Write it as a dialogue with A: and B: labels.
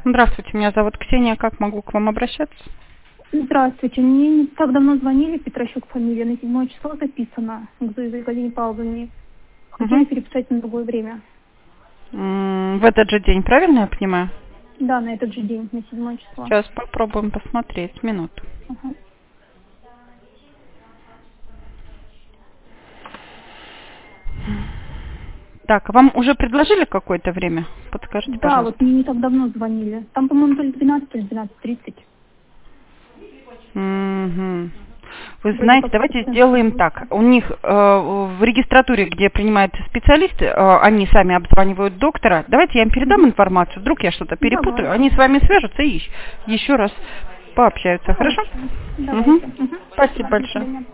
A: Здравствуйте, меня зовут Ксения. Как могу к вам обращаться?
B: Здравствуйте. Мне не так давно звонили, Петрощук фамилия, на 7 число записано к Зоe Галине Павловне. Хотели переписать на другое время.
A: В этот же день, правильно я понимаю?
B: Да, на этот же день, на 7 число.
A: Сейчас попробуем посмотреть. Минуту.
B: Ага.
A: Так, вам уже предложили какое-то время? Подскажите,
B: Да,
A: пожалуйста.
B: вот мне не так давно звонили. Там, по-моему, то ли 12, то ли 12:30.
A: Мгм. Вы
B: Вроде
A: знаете,
B: как
A: давайте
B: пациент
A: сделаем
B: был.
A: так. У них в регистратуре, где принимают специалисты, они сами обзванивают доктора. Давайте я им передам информацию. Вдруг я что-то перепутаю.
B: Давайте.
A: Они с вами свяжутся и еще раз пообщаются. Хорошо?
B: Хорошо. Давайте. Мгм.
A: Спасибо
B: До
A: большое.
B: свидания.